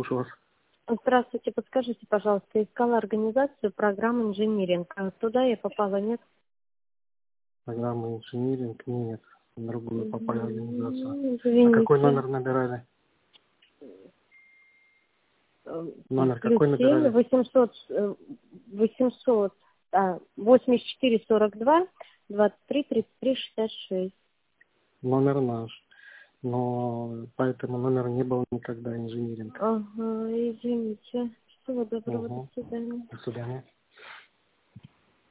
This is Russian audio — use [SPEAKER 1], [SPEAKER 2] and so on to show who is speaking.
[SPEAKER 1] слушаю вас.
[SPEAKER 2] Здравствуйте, подскажите, пожалуйста, искала организацию программы инжиниринг. Туда я попала, нет?
[SPEAKER 1] Программа инжиниринг нет. В другую попали организацию. А
[SPEAKER 2] Извините.
[SPEAKER 1] какой номер набирали? Номер
[SPEAKER 2] Плюс
[SPEAKER 1] какой
[SPEAKER 2] 7
[SPEAKER 1] набирали?
[SPEAKER 2] 84 42 23 33 66.
[SPEAKER 1] Номер наш. Но по этому номеру не было никогда инжиниринга.
[SPEAKER 2] Ага, извините. Всего доброго, до
[SPEAKER 1] Угу.
[SPEAKER 2] свидания.
[SPEAKER 1] До свидания.